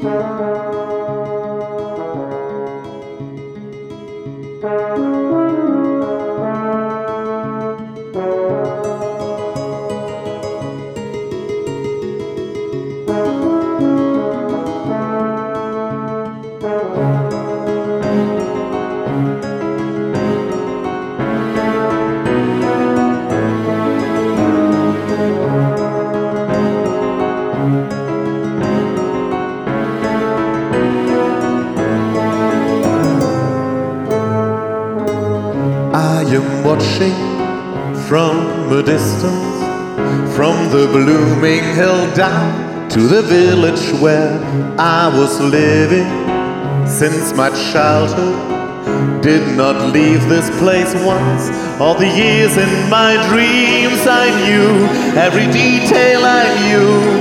Watching from a distance, from the blooming hill down to the village where I was living since my childhood. Did not leave this place once. All the years in my dreams I knew, every detail I knew.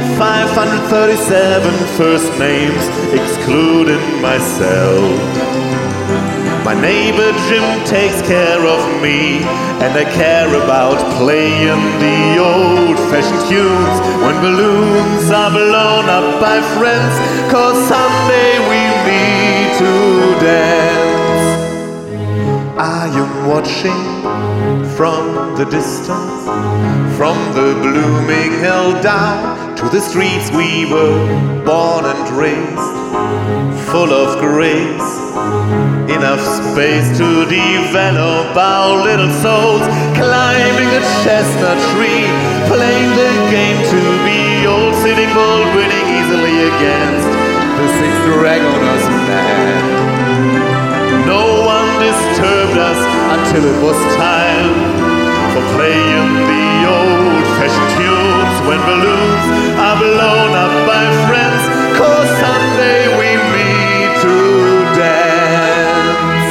537 first names, excluding myself. My neighbor Jim takes care of me, and I care about playing the old-fashioned tunes when balloons are blown up by friends, 'cause someday we meet to dance. I am watching from the distance, from the blooming hill down to the streets we were born and raised, full of grace. Enough space to develop our little souls, climbing a chestnut tree, playing the game to be old, Sitting Bull, winning easily against the six Dragonas man. No one disturbed us until it was time for playing the old-fashioned tunes when balloons are blown up by friends, 'cause someday we meet to dance.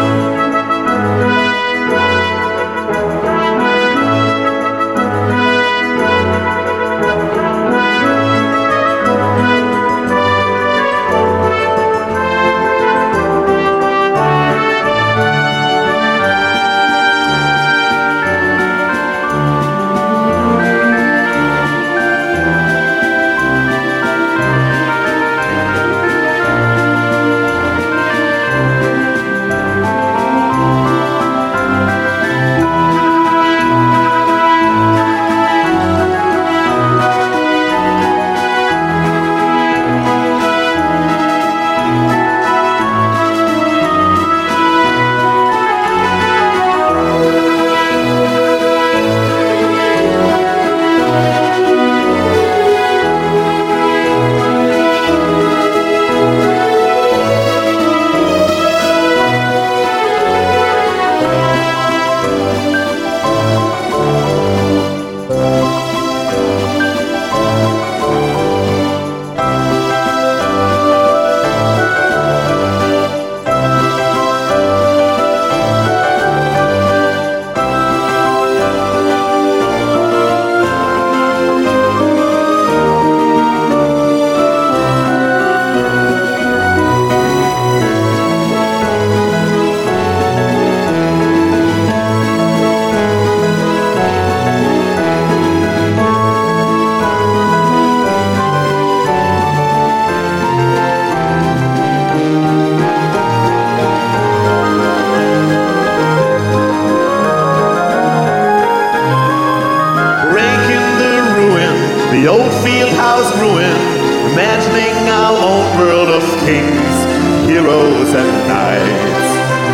The old field house ruin, imagining our own world of kings, heroes and knights.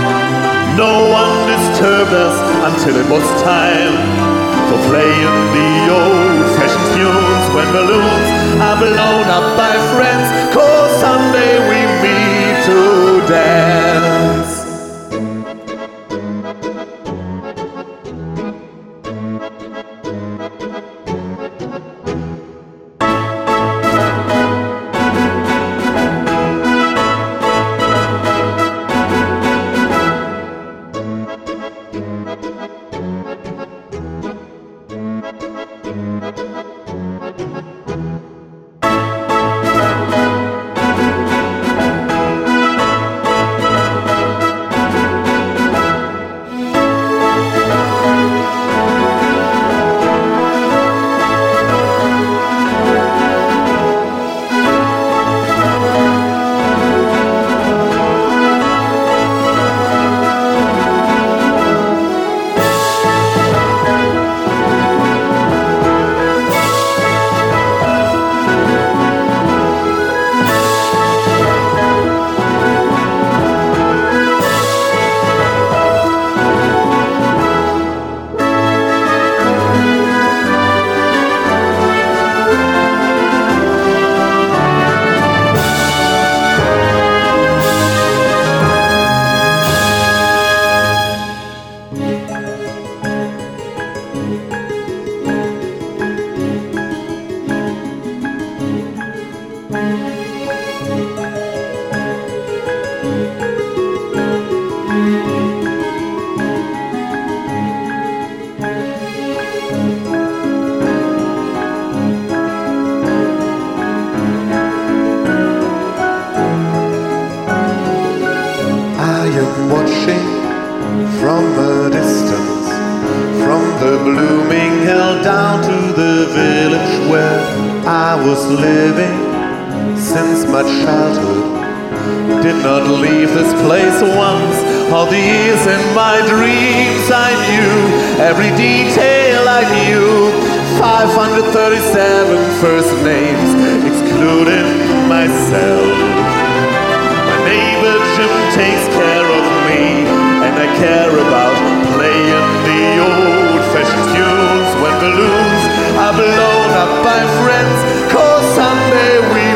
No one disturbed us until it was time for playing the old-fashioned tunes when balloons are blown up by friends, 'cause someday we meet to dance. I am watching from a distance, from the blooming hill down to the village where I was living since my childhood. Did not leave this place once. All the years in my dreams I knew, every detail I knew. 537 first names, excluding myself. My neighbor Jim takes care of me, and I care about playing the old-fashioned tunes when balloons are blown up by friends. 'Cause someday we